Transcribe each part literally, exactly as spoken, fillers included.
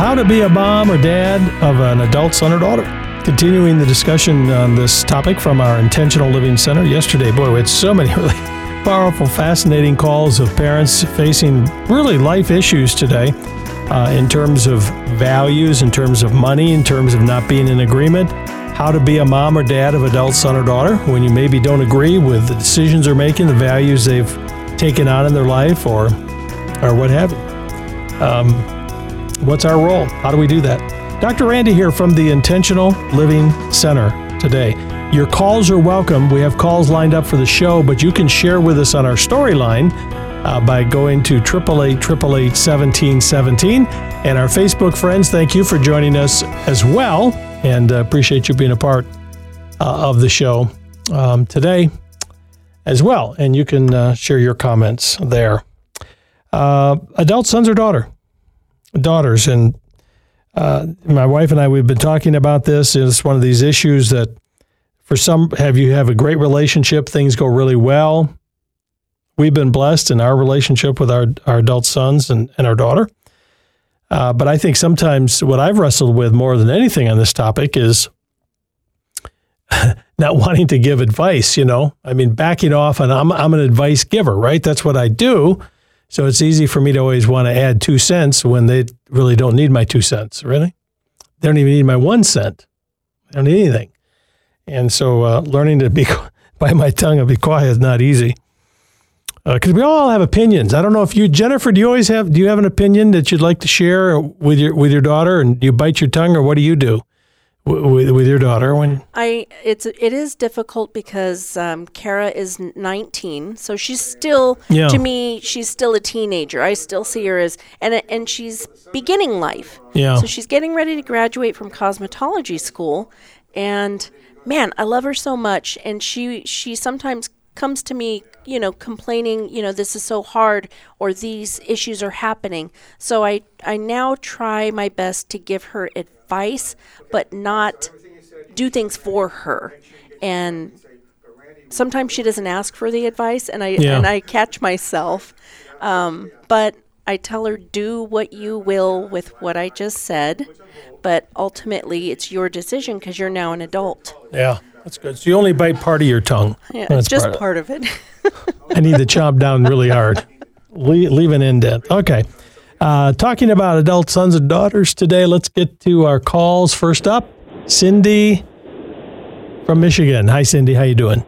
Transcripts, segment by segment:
how to be a mom or dad of an adult son or daughter. Continuing the discussion on this topic from our Intentional Living Center yesterday. Boy, we had so many really powerful, fascinating calls of parents facing really life issues today uh, in terms of values, in terms of money, in terms of not being in agreement, how to be a mom or dad of adult son or daughter when you maybe don't agree with the decisions they're making, the values they've taken on in their life, or or what have you. Um, what's our role? How do we do that? Doctor Randy here from the Intentional Living Center today. Your calls are welcome. We have calls lined up for the show, but you can share with us on our storyline uh, by going to eight eight eight, eight eight eight, one seven one seven. And our Facebook friends, thank you for joining us as well, and uh, appreciate you being a part uh, of the show um, today as well. And you can uh, share your comments there. Uh, adult sons or daughter? Daughters. And Uh, my wife and I, we've been talking about this. It's one of these issues that for some, have you have a great relationship, things go really well. We've been blessed in our relationship with our, our adult sons and, and our daughter. Uh, but I think sometimes what I've wrestled with more than anything on this topic is not wanting to give advice, you know. I mean, backing off, and I'm, I'm an advice giver, right? That's what I do. So it's easy for me to always want to add two cents when they really don't need my two cents, really. They don't even need my one cent. They don't need anything. And so uh, learning to be bite my tongue and be quiet is not easy. Because uh, we all have opinions. I don't know if you, Jennifer, do you always have, do you have an opinion that you'd like to share with your with your daughter, and you bite your tongue, or what do you do with, with your daughter? When I it's it is difficult because um, Kara is nineteen, so she's still yeah. to me she's still a teenager. I still see her as and and she's beginning life. Yeah. So she's getting ready to graduate from cosmetology school, and man, I love her so much. And she she sometimes comes to me, you know, complaining, you know, this is so hard, or these issues are happening. So I I now try my best to give her advice, but not do things for her. And sometimes she doesn't ask for the advice, and I yeah. and I catch myself. Um, but I tell her, do what you will with what I just said, but ultimately it's your decision because you're now an adult. Yeah, that's good. So you only bite part of your tongue. Yeah, that's just part of, part of it. I need to chomp down really hard. leave, leave an indent. Okay. Uh, talking about adult sons and daughters today, let's get to our calls. First up, Cindy from Michigan. Hi, Cindy. How you doing?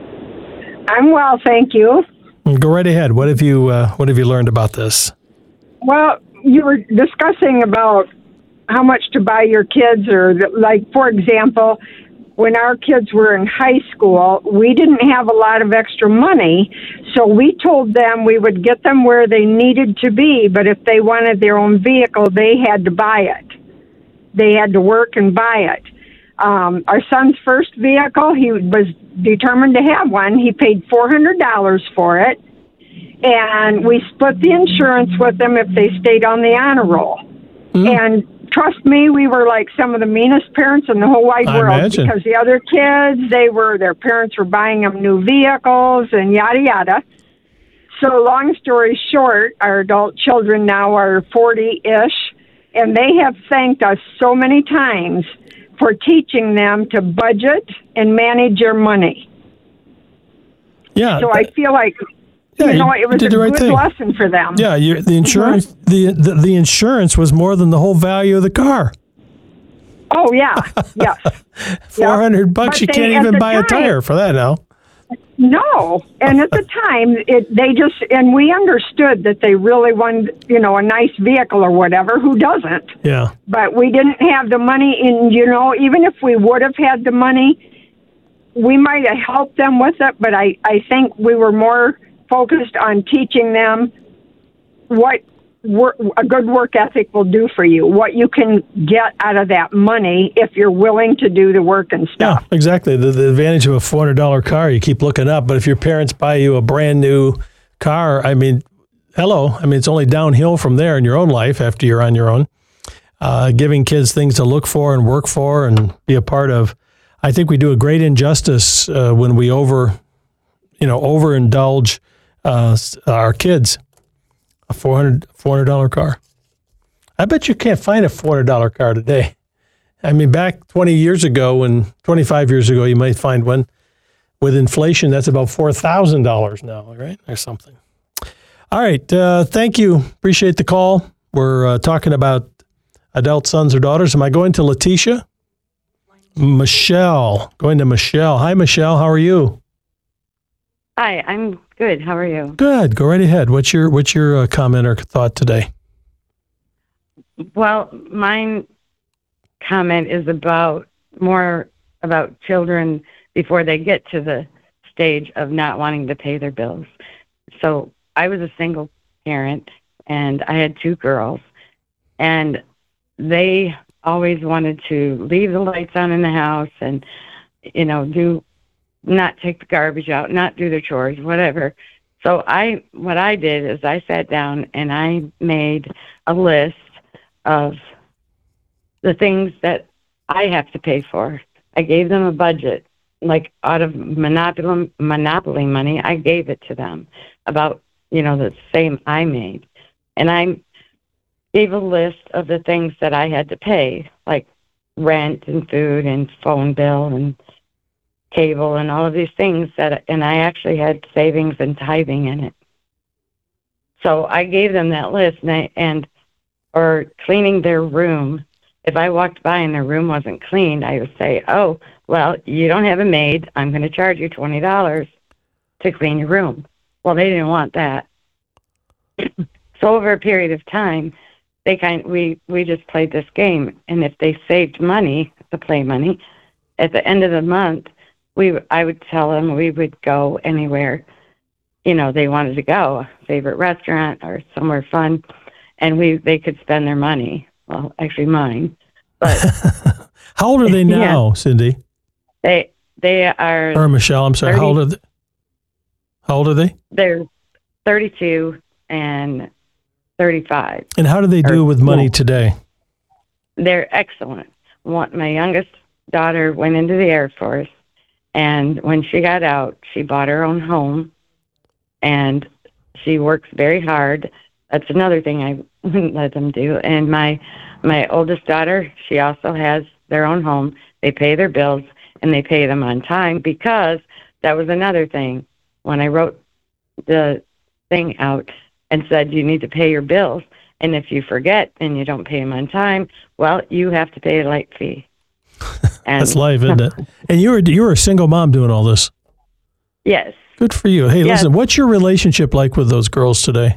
I'm well, thank you. Go right ahead. What have you uh, What have you learned about this? Well, you were discussing about how much to buy your kids, or the, like, for example, when our kids were in high school, we didn't have a lot of extra money, so we told them we would get them where they needed to be, but if they wanted their own vehicle, they had to buy it. They had to work and buy it. Um, our son's first vehicle, he was determined to have one. He paid four hundred dollars for it, and we split the insurance with them if they stayed on the honor roll. Mm. And trust me, we were like some of the meanest parents in the whole wide I world imagine. Because the other kids, they were, their parents were buying them new vehicles and yada, yada. So long story short, our adult children now are forty-ish, and they have thanked us so many times for teaching them to budget and manage your money. Yeah. So I feel like, yeah, you know, it was a the right good thing. lesson for them. Yeah, you, the insurance mm-hmm. the, the the insurance was more than the whole value of the car. Oh yeah, yes. Four hundred yeah. bucks, but you they, can't even buy time, a tire for that now. No, and at the time, it they just and we understood that they really wanted, you know, a nice vehicle or whatever. Who doesn't? Yeah. But we didn't have the money, and you know, even if we would have had the money, we might have helped them with it. But I, I think we were more focused on teaching them what work, a good work ethic will do for you, what you can get out of that money if you're willing to do the work and stuff. Yeah, exactly. The, the advantage of a four hundred dollars car, you keep looking up. But if your parents buy you a brand new car, I mean, hello. I mean, it's only downhill from there in your own life after you're on your own. Uh, giving kids things to look for and work for and be a part of. I think we do a great injustice uh, when we over, you know, overindulge uh, our kids. A four hundred dollars car. I bet you can't find a four hundred dollars car today. I mean, back twenty years ago and twenty-five years ago, you might find one. With inflation, that's about four thousand dollars now, right? Or something. All right. Uh, thank you. Appreciate the call. We're uh, talking about adult sons or daughters. Am I going to Letitia? Michelle. Going to Michelle. Hi, Michelle. How are you? Hi, I'm good. How are you? Good. Go right ahead. What's your what's your uh, comment or thought today? Well, my comment is about more about children before they get to the stage of not wanting to pay their bills. So I was a single parent, and I had two girls, and they always wanted to leave the lights on in the house and, you know, do not take the garbage out, not do their chores, whatever. So I, what I did is I sat down and I made a list of the things that I have to pay for. I gave them a budget, like out of monopoly, monopoly money, I gave it to them about, you know, the same I made. And I gave a list of the things that I had to pay, like rent and food and phone bill and cable and all of these things that, and I actually had savings and tithing in it. So I gave them that list, and, I, and or cleaning their room. If I walked by and their room wasn't cleaned, I would say, oh, well, you don't have a maid. I'm going to charge you twenty dollars to clean your room. Well, they didn't want that. So over a period of time, they kind we, we just played this game. And if they saved money, the play money, at the end of the month, we I would tell them we would go anywhere, you know, they wanted to go, a favorite restaurant or somewhere fun, and we they could spend their money. Well, actually mine. But how old are they now, yeah. Cindy? They they are Or Michelle, I'm sorry. thirty, how old are they? How old are they? They're thirty-two and thirty-five. And how do they do or, with money yeah. today? They're excellent. One, my youngest daughter went into the Air Force, and when she got out, she bought her own home, and she works very hard. That's another thing I wouldn't let them do. And my my oldest daughter, she also has their own home. They pay their bills, and they pay them on time, because that was another thing. When I wrote the thing out and said you need to pay your bills, and if you forget and you don't pay them on time, well, you have to pay a late fee. And that's life, isn't it? And you were you were a single mom doing all this. Yes. Good for you. Hey, yes. Listen, what's your relationship like with those girls today?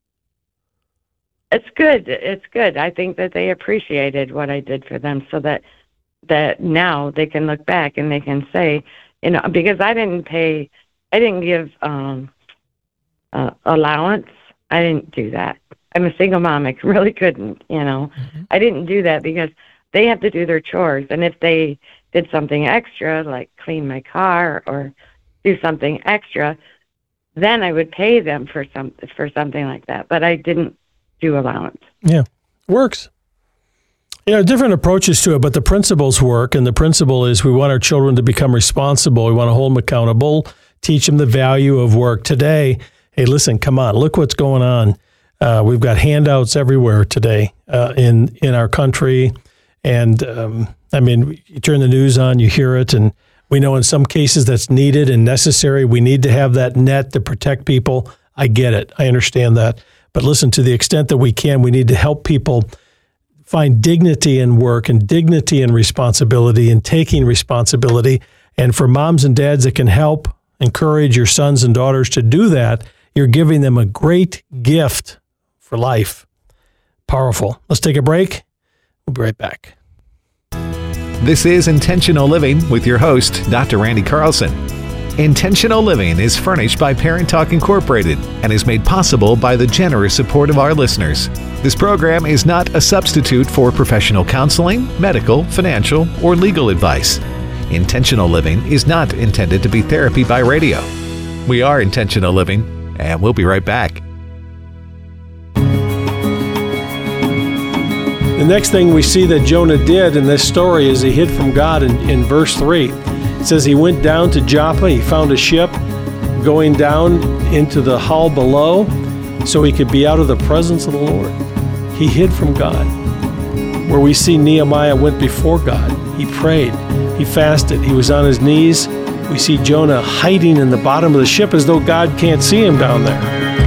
It's good. It's good. I think that they appreciated what I did for them, so that that now they can look back and they can say, you know, because I didn't pay, I didn't give um, uh, allowance. I didn't do that. I'm a single mom. I really couldn't, you know. Mm-hmm. I didn't do that because they have to do their chores. And if they did something extra, like clean my car or do something extra, then I would pay them for some for something like that. But I didn't do allowance. Yeah, works. You know, different approaches to it, but the principles work. And the principle is we want our children to become responsible. We want to hold them accountable, teach them the value of work. Today, hey, listen, come on, look what's going on. Uh, we've got handouts everywhere today uh, in, in our country. And, um, I mean, you turn the news on, you hear it, and we know in some cases that's needed and necessary. We need to have that net to protect people. I get it. I understand that. But listen, to the extent that we can, we need to help people find dignity in work and dignity in responsibility and taking responsibility. And for moms and dads that can help encourage your sons and daughters to do that, you're giving them a great gift for life. Powerful. Let's take a break. We'll be right back. This is Intentional Living with your host, Doctor Randy Carlson. Intentional Living is furnished by Parent Talk Incorporated and is made possible by the generous support of our listeners. This program is not a substitute for professional counseling, medical, financial, or legal advice. Intentional Living is not intended to be therapy by radio. We are Intentional Living, and we'll be right back. The next thing we see that Jonah did in this story is he hid from God in, in verse three. It says he went down to Joppa. He found a ship going down into the hull below so he could be out of the presence of the Lord. he hid from God. Where we see Nehemiah went before God. He prayed. He fasted. He was on his knees. We see Jonah hiding in the bottom of the ship as though God can't see him down there.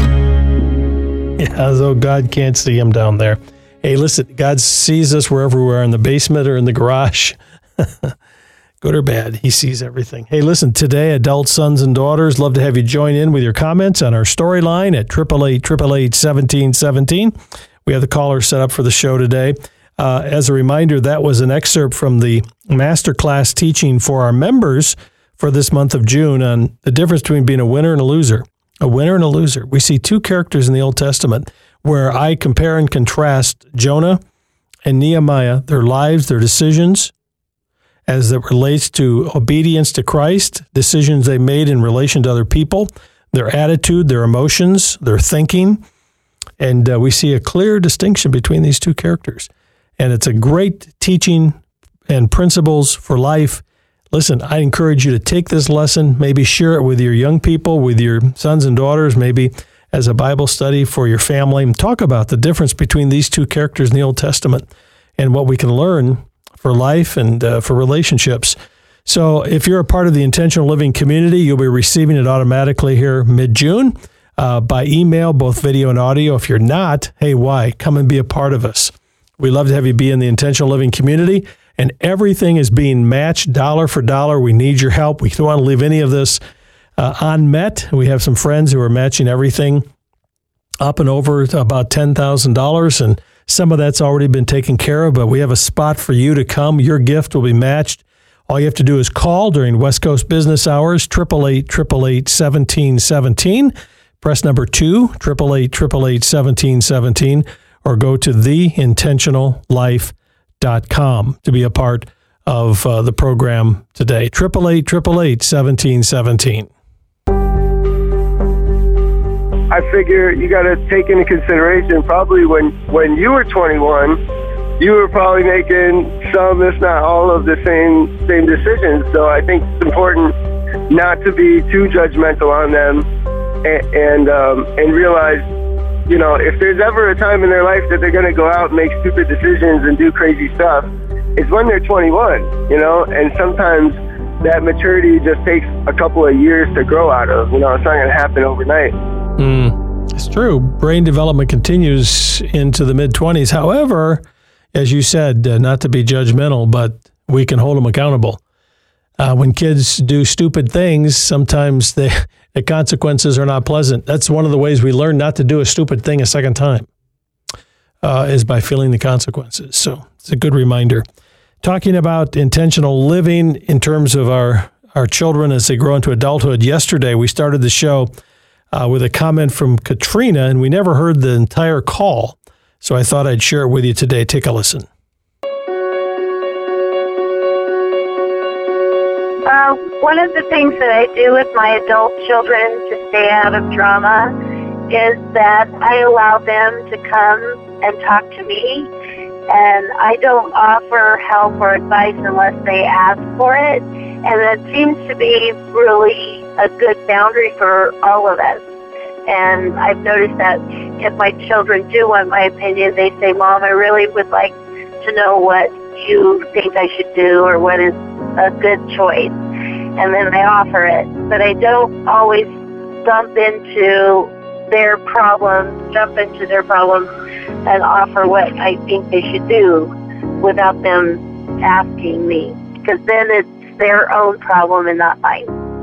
Yeah, as though God can't see him down there. Hey, listen, God sees us wherever we are, in the basement or in the garage. Good or bad, he sees everything. Hey, listen, today, adult sons and daughters, love to have you join in with your comments on our storyline at eight eight eight, eight eight eight, one seven one seven. We have the caller set up for the show today. Uh, as a reminder, that was an excerpt from the masterclass teaching for our members for this month of June on the difference between being a winner and a loser. A winner and a loser. We see two characters in the Old Testament where I compare and contrast Jonah and Nehemiah, their lives, their decisions, as it relates to obedience to Christ, decisions they made in relation to other people, their attitude, their emotions, their thinking. And uh, we see a clear distinction between these two characters. And it's a great teaching and principles for life. Listen, I encourage you to take this lesson, maybe share it with your young people, with your sons and daughters, maybe as a Bible study for your family, and talk about the difference between these two characters in the Old Testament and what we can learn for life and uh, for relationships. So if you're a part of the Intentional Living community, you'll be receiving it automatically here mid-June uh, by email, both video and audio. If you're not, hey, why? Come and be a part of us. We love to have you be in the Intentional Living community, and everything is being matched dollar for dollar. We need your help. We don't want to leave any of this uh, unmet. We have some friends who are matching everything up and over to about ten thousand dollars, and some of that's already been taken care of, but we have a spot for you to come. Your gift will be matched. All you have to do is call during West Coast business hours, eight eight eight, eight eight eight, one seven one seven. Press number two, eight eight eight, eight eight eight, one seven one seven, or go to the intentional life dot com to be a part of uh, the program today. eight eight eight, eight eight eight, one seven one seven. I figure you got to take into consideration probably when, when you were twenty-one, you were probably making some, if not all, of the same same decisions. So I think it's important not to be too judgmental on them and and, um, and realize, you know, if there's ever a time in their life that they're going to go out and make stupid decisions and do crazy stuff, it's when they're twenty-one, you know, and sometimes that maturity just takes a couple of years to grow out of. You know, it's not going to happen overnight. Mm, it's true. Brain development continues into the mid-twenties. However, as you said, uh, not to be judgmental, but we can hold them accountable. Uh, when kids do stupid things, sometimes they, the consequences are not pleasant. That's one of the ways we learn not to do a stupid thing a second time, uh, is by feeling the consequences. So it's a good reminder. Talking about intentional living in terms of our, our children as they grow into adulthood. Yesterday, we started the show uh, with a comment from Katrina, and we never heard the entire call. So I thought I'd share it with you today. Take a listen. Uh, one of the things that I do with my adult children to stay out of drama is that I allow them to come and talk to me, and I don't offer help or advice unless they ask for it. And that seems to be really a good boundary for all of us. And I've noticed that if my children do want my opinion, they say, "Mom, I really would like to know what you think I should do or what is a good choice." And then I offer it. But I don't always dump into their problems, jump into their problems and offer what I think they should do without them asking me. Because then it's their own problem and not mine.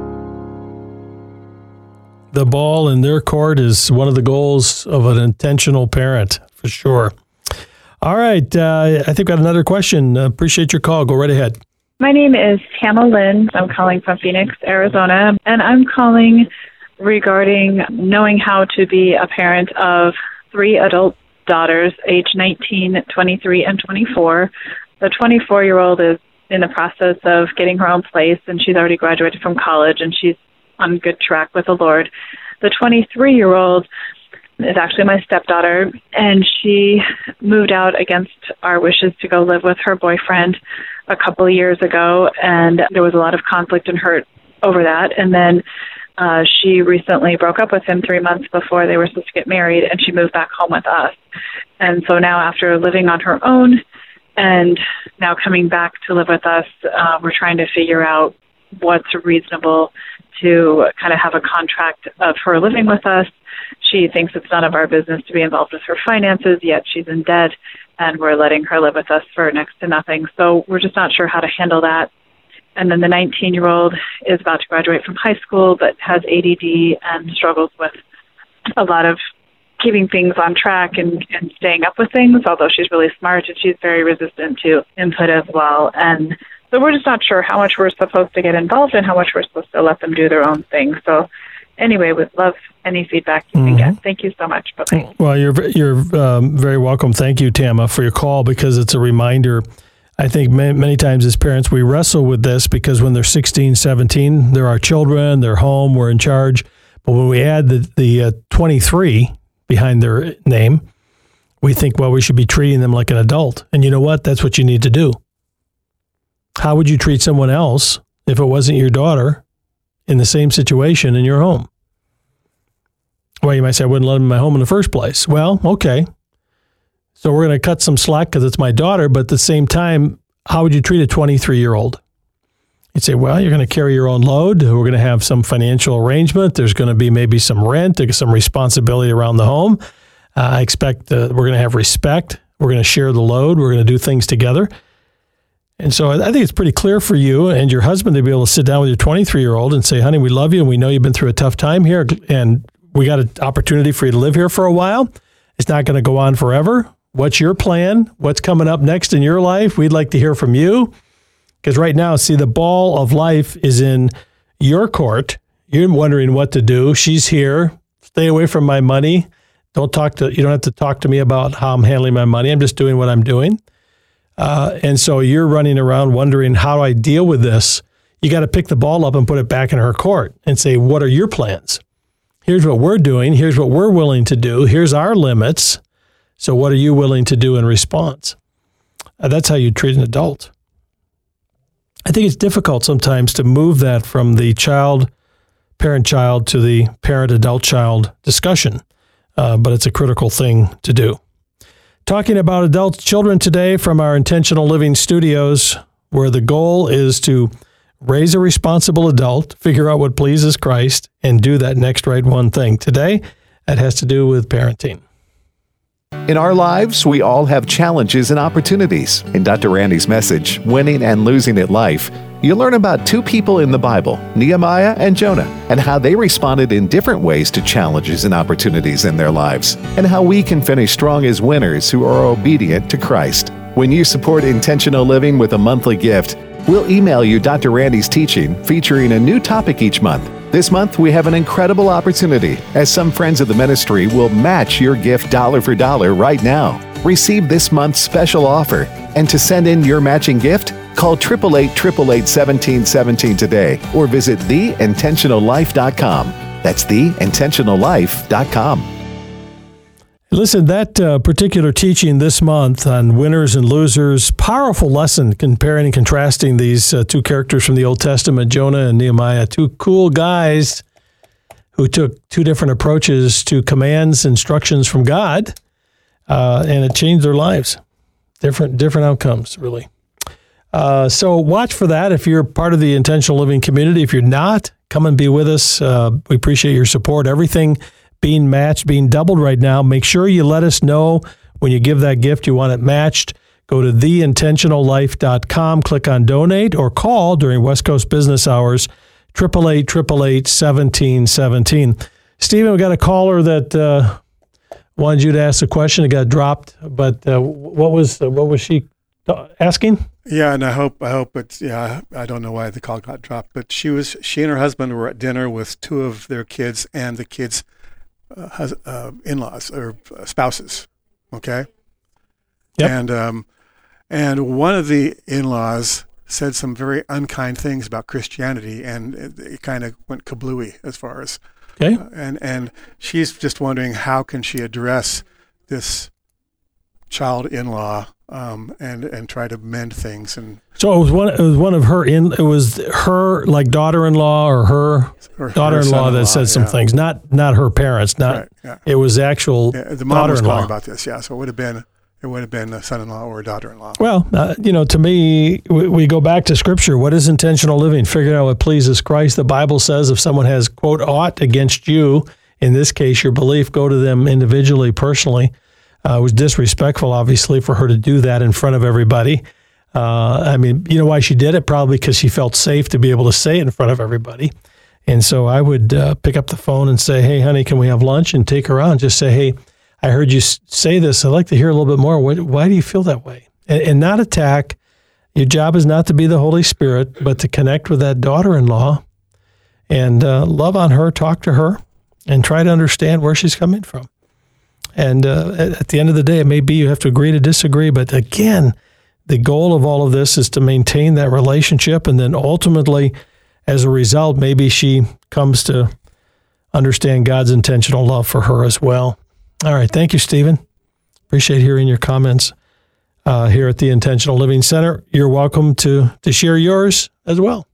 The ball in their court is one of the goals of an intentional parent, for sure. All right. Uh, I think we got another question. Uh, appreciate your call. Go right ahead. My name is Tama Lynn. I'm calling from Phoenix, Arizona, and I'm calling regarding knowing how to be a parent of three adult daughters, age nineteen, twenty-three, and twenty-four. The twenty-four-year-old is in the process of getting her own place, and she's already graduated from college, and she's on good track with the Lord. The twenty-three-year-old is actually my stepdaughter, and she moved out against our wishes to go live with her boyfriend a couple of years ago, and there was a lot of conflict and hurt over that. And then uh, she recently broke up with him three months before they were supposed to get married, and she moved back home with us. And so now, after living on her own and now coming back to live with us, uh, we're trying to figure out what's reasonable to kind of have a contract of her living with us. She thinks it's none of our business to be involved with her finances, yet she's in debt, and we're letting her live with us for next to nothing. So we're just not sure how to handle that. And then the nineteen-year-old is about to graduate from high school, but has A D D and struggles with a lot of keeping things on track and, and staying up with things, although she's really smart and she's very resistant to input as well. And so we're just not sure how much we're supposed to get involved and how much we're supposed to let them do their own thing. So anyway, we'd love any feedback you mm-hmm. can get. Thank you so much. Bye-bye. Well, you're, you're um, very welcome. Thank you, Tama, for your call, because it's a reminder. I think many, many times as parents, we wrestle with this because when they're sixteen, seventeen, they're our children, they're home, we're in charge. But when we add the, the uh, twenty-three behind their name, we think, well, we should be treating them like an adult. And you know what? That's what you need to do. How would you treat someone else if it wasn't your daughter in the same situation in your home? Well, you might say, I wouldn't let them in my home in the first place. Well, okay. So we're going to cut some slack because it's my daughter, but at the same time, how would you treat a twenty-three-year-old? You'd say, well, you're going to carry your own load. We're going to have some financial arrangement. There's going to be maybe some rent, there's some responsibility around the home. Uh, I expect uh, we're going to have respect. We're going to share the load. We're going to do things together. And so I think it's pretty clear for you and your husband to be able to sit down with your twenty-three-year-old and say, honey, we love you and we know you've been through a tough time here and we got an opportunity for you to live here for a while. It's not going to go on forever. What's your plan? What's coming up next in your life? We'd like to hear from you. Because right now, see, the ball of life is in your court. You're wondering what to do. She's here. Stay away from my money. Don't talk to, you don't have to talk to me about how I'm handling my money. I'm just doing what I'm doing. Uh, and so you're running around wondering, how do I deal with this? You got to pick the ball up and put it back in her court and say, what are your plans? Here's what we're doing. Here's what we're willing to do. Here's our limits. So what are you willing to do in response? Uh, that's how you treat an adult. I think it's difficult sometimes to move that from the child, parent-child to the parent-adult-child discussion, uh, but it's a critical thing to do. Talking about adult children today from our Intentional Living Studios, where the goal is to raise a responsible adult, figure out what pleases Christ, and do that next right one thing. Today, that has to do with parenting. In our lives, we all have challenges and opportunities. In Doctor Randy's message, Winning and Losing at Life, you'll learn about two people in the Bible, Nehemiah and Jonah, and how they responded in different ways to challenges and opportunities in their lives, and how we can finish strong as winners who are obedient to Christ. When you support Intentional Living with a monthly gift, we'll email you Doctor Randy's teaching featuring a new topic each month. This month, we have an incredible opportunity, as some friends of the ministry will match your gift dollar for dollar right now. Receive this month's special offer, and to send in your matching gift, call eight eight eight, eight eight eight, one seven one seven today or visit the intentional life dot com. That's the intentional life dot com. Listen, that uh, particular teaching this month on winners and losers, powerful lesson comparing and contrasting these uh, two characters from the Old Testament, Jonah and Nehemiah, two cool guys who took two different approaches to commands, instructions from God, uh, and it changed their lives. Different, different outcomes, really. Uh, so watch for that if you're part of the Intentional Living community. If you're not, come and be with us. Uh, we appreciate your support. Everything being matched, being doubled right now. Make sure you let us know when you give that gift you want it matched. Go to the intentional life dot com, click on donate, or call during West Coast business hours, eight eight eight, eight eight eight, one seven one seven. Stephen, we got a caller that uh, wanted you to ask a question. It got dropped, but uh, what was uh, what was she asking? Yeah, and I hope I hope it's yeah. I don't know why the call got dropped, but she was she and her husband were at dinner with two of their kids and the kids' uh, hus- uh, in-laws or spouses. Okay. Yep. And um, and one of the in-laws said some very unkind things about Christianity, and it, it kind of went kablooey as far as. Okay. Uh, and and she's just wondering how can she address this child in-law um, and and try to mend things. And so it was one. It was one of her in. It was her like daughter-in-law or her, her daughter-in-law that said some yeah. things. Not not her parents. Not right, yeah. It was actual yeah, the mom was daughter-in-law calling about this. Yeah, so it would have been it would have been a son-in-law or a daughter-in-law. Well, uh, you know, to me, we, we go back to Scripture. What is intentional living? Figure out what pleases Christ. The Bible says if someone has, quote, aught against you, in this case, your belief, go to them individually, personally. Uh, it was disrespectful, obviously, for her to do that in front of everybody. Uh, I mean, you know why she did it? Probably because she felt safe to be able to say it in front of everybody. And so I would uh, pick up the phone and say, hey, honey, can we have lunch? And take her on. Just say, hey, I heard you say this. I'd like to hear a little bit more. Why, why do you feel that way? And, and not attack. Your job is not to be the Holy Spirit, but to connect with that daughter-in-law and uh, love on her, talk to her, and try to understand where she's coming from. And uh, at, at the end of the day, it may be you have to agree to disagree. But again, the goal of all of this is to maintain that relationship. And then ultimately, as a result, maybe she comes to understand God's intentional love for her as well. All right. Thank you, Stephen. Appreciate hearing your comments uh, here at the Intentional Living Center. You're welcome to, to share yours as well.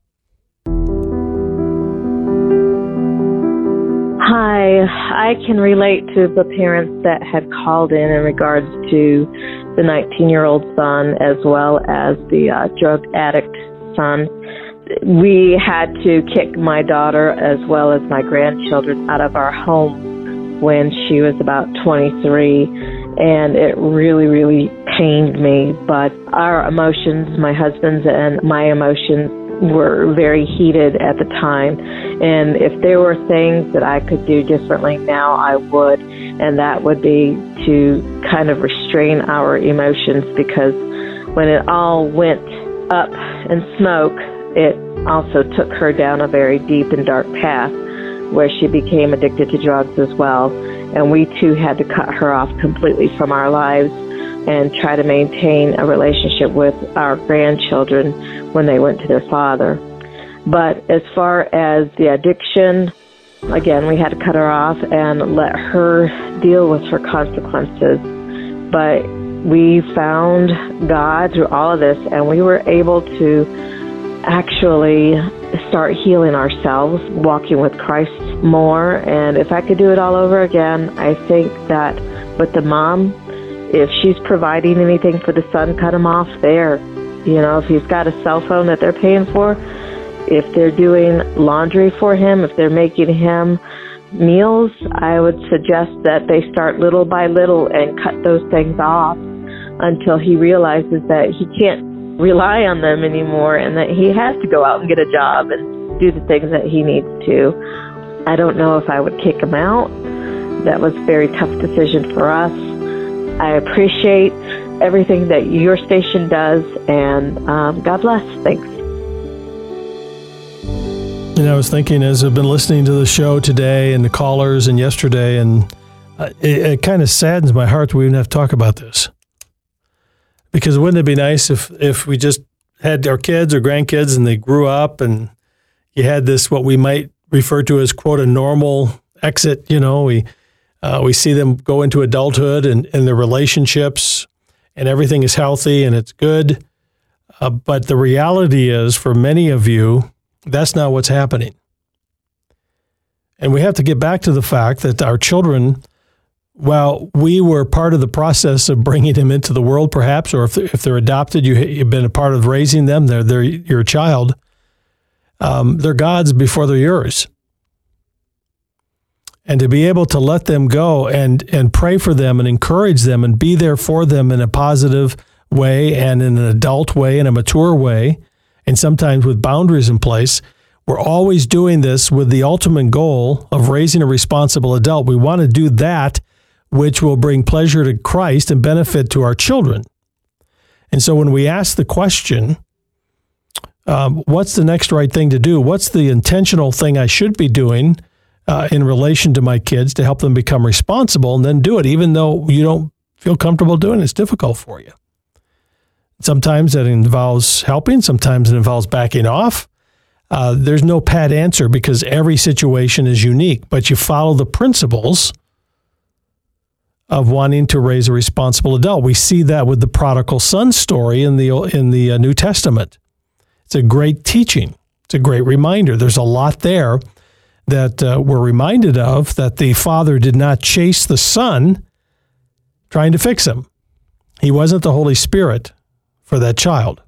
Hi. I can relate to the parents that had called in in regards to the nineteen-year-old son as well as the uh, drug addict son. We had to kick my daughter as well as my grandchildren out of our home when she was about twenty-three, and it really, really pained me. But our emotions, my husband's and my emotions, were very heated at the time. And if there were things that I could do differently now, I would. And that would be to kind of restrain our emotions, because when it all went up in smoke, it also took her down a very deep and dark path where she became addicted to drugs as well. And we too had to cut her off completely from our lives and try to maintain a relationship with our grandchildren when they went to their father. But as far as the addiction, again, we had to cut her off and let her deal with her consequences. But we found God through all of this, and we were able to actually start healing ourselves, walking with Christ more. And if I could do it all over again, I think that with the mom, if she's providing anything for the son, cut him off there. You know, if he's got a cell phone that they're paying for, if they're doing laundry for him, if they're making him meals, I would suggest that they start little by little and cut those things off until he realizes that he can't rely on them anymore and that he has to go out and get a job and do the things that he needs to. I don't know if I would kick him out. That was a very tough decision for us. I appreciate everything that your station does, and um, God bless. Thanks. And I was thinking as I've been listening to the show today and the callers and yesterday, and uh, it, it kind of saddens my heart that we even have to talk about this. Because wouldn't it be nice if, if we just had our kids or grandkids and they grew up and you had this, what we might refer to as, quote, a normal exit. You know, we uh, we see them go into adulthood and, and their relationships and everything is healthy and it's good. Uh, but the reality is, for many of you, that's not what's happening. And we have to get back to the fact that our children, while we were part of the process of bringing them into the world, perhaps, or if they're, if they're adopted, you, you've been a part of raising them, they're, they're your child, um, they're God's before they're yours. And to be able to let them go and, and pray for them and encourage them and be there for them in a positive way and in an adult way, in a mature way, and sometimes with boundaries in place, we're always doing this with the ultimate goal of raising a responsible adult. We want to do that which will bring pleasure to Christ and benefit to our children. And so when we ask the question, um, what's the next right thing to do? What's the intentional thing I should be doing uh, in relation to my kids to help them become responsible, and then do it, even though you don't feel comfortable doing it. It's difficult for you. Sometimes that involves helping. Sometimes it involves backing off. Uh, there's no pat answer because every situation is unique, but you follow the principles of wanting to raise a responsible adult. We see that with the prodigal son story in the in the uh, New Testament. It's a great teaching. It's a great reminder. There's a lot there that uh, we're reminded of, that the father did not chase the son trying to fix him. He wasn't the Holy Spirit for that child.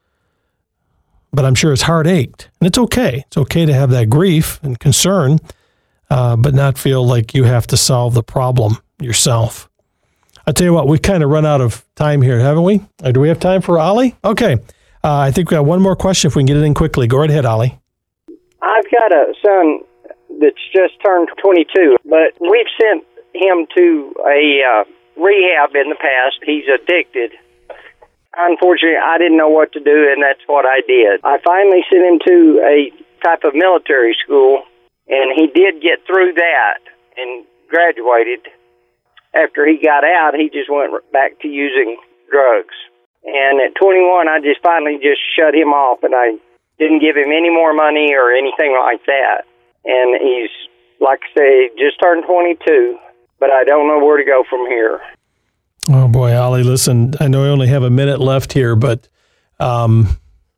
But I'm sure his heart ached. And it's okay. It's okay to have that grief and concern, uh, but not feel like you have to solve the problem yourself. I'll tell you what, we kind of run out of time here, haven't we? Or do we have time for Ollie? Okay. Uh, I think we have one more question if we can get it in quickly. Go right ahead, Ollie. I've got a son that's just turned twenty-two, but we've sent him to a uh, rehab in the past. He's addicted. Unfortunately, I didn't know what to do, and that's what I did. I finally sent him to a type of military school, and he did get through that and graduated. After he got out, he just went back to using drugs. And at twenty-one, I just finally just shut him off, and I didn't give him any more money or anything like that. And he's, like I say, just turned twenty-two, but I don't know where to go from here. Oh, boy, Ollie, listen, I know I only have a minute left here, but um,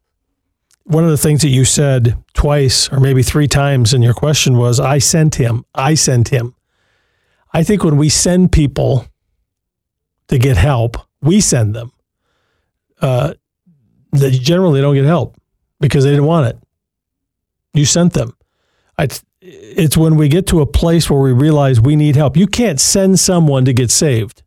one of the things that you said twice or maybe three times in your question was, I sent him, I sent him. I think when we send people to get help, we send them. Uh, they generally don't get help because they didn't want it. You sent them. I, it's when we get to a place where we realize we need help. You can't send someone to get saved.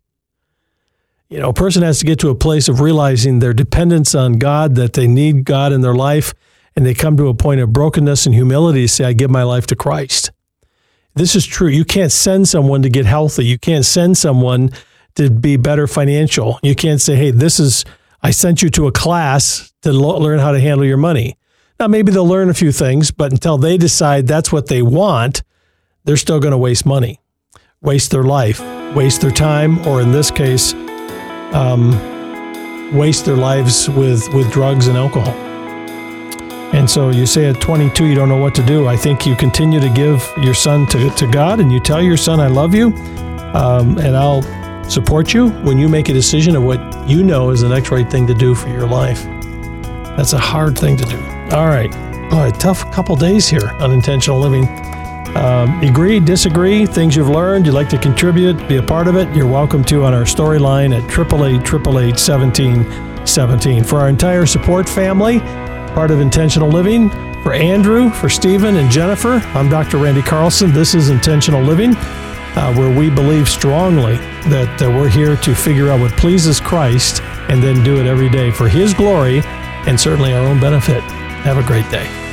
You know, a person has to get to a place of realizing their dependence on God, that they need God in their life, and they come to a point of brokenness and humility to say, I give my life to Christ. This is true. You can't send someone to get healthy. You can't send someone to be better financial. You can't say, hey, this is, I sent you to a class to lo- learn how to handle your money. Now, maybe they'll learn a few things, but until they decide that's what they want, they're still going to waste money, waste their life, waste their time, or in this case, um, waste their lives with, with drugs and alcohol. And so you say at twenty-two, you don't know what to do. I think you continue to give your son to, to God, and you tell your son, I love you, um, and I'll support you when you make a decision of what you know is the next right thing to do for your life. That's a hard thing to do. All right. Boy, tough couple days here on Intentional Living. Um, agree, disagree, things you've learned, you'd like to contribute, be a part of it, you're welcome to on our storyline at eight eight eight, eight eight eight, seventeen seventeen. For our entire support family, part of Intentional Living, for Andrew, for Stephen, and Jennifer, I'm Doctor Randy Carlson. This is Intentional Living, uh, where we believe strongly that uh, we're here to figure out what pleases Christ and then do it every day for His glory and certainly our own benefit. Have a great day.